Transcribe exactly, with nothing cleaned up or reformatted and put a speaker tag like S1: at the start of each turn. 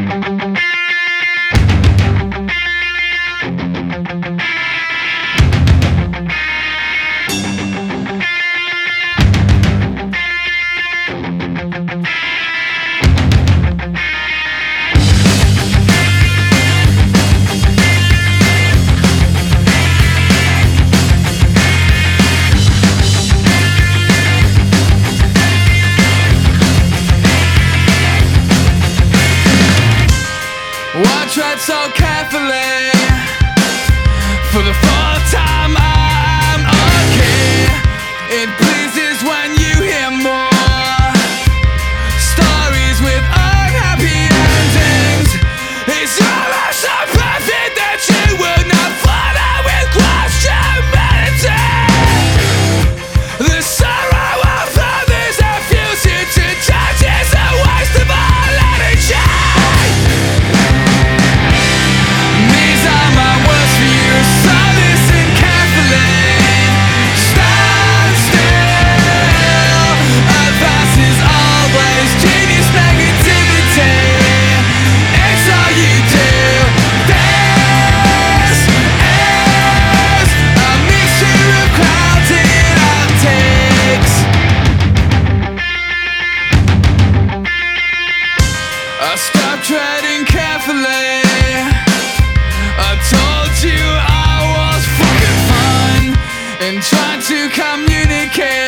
S1: I tread so carefully for the fourth time I'm okay. It pleases when you hear more stories with unhappy endings. It's almost so perfect that you would not follow with question humanity. The sorrow of others that fuels you to judge is a waste of all energy. I stopped treading carefully. I told you I was fucking fine and trying to communicate.